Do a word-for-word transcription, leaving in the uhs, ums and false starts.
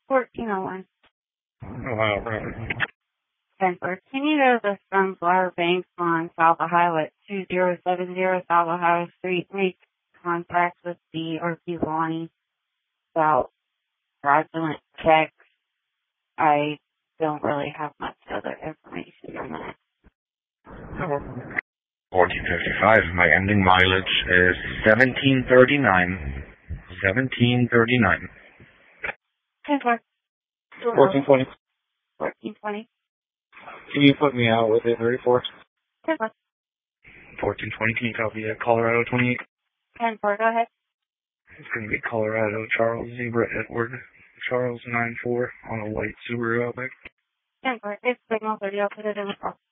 fourteen oh one. Ohio Road. ten four. Can you go to the Sunflower Bank on South Ohio at two zero seven zero South Ohio Street? Make contact with the or P. Lonnie about fraudulent checks. I don't really have much other information on that. fourteen fifty-five. My ending mileage is seventeen thirty-nine. seventeen thirty-nine. ten four. fourteen twenty. fourteen twenty. Can you put me out with it, thirty-four? ten four. fourteen twenty. Can you copy at Colorado twenty-eight? ten four. Go ahead. It's going to be Colorado, Charles, Zebra, Edward, Charles nine four on a white Subaru Outback. ten four. It's signal thirty. I'll put it in the call.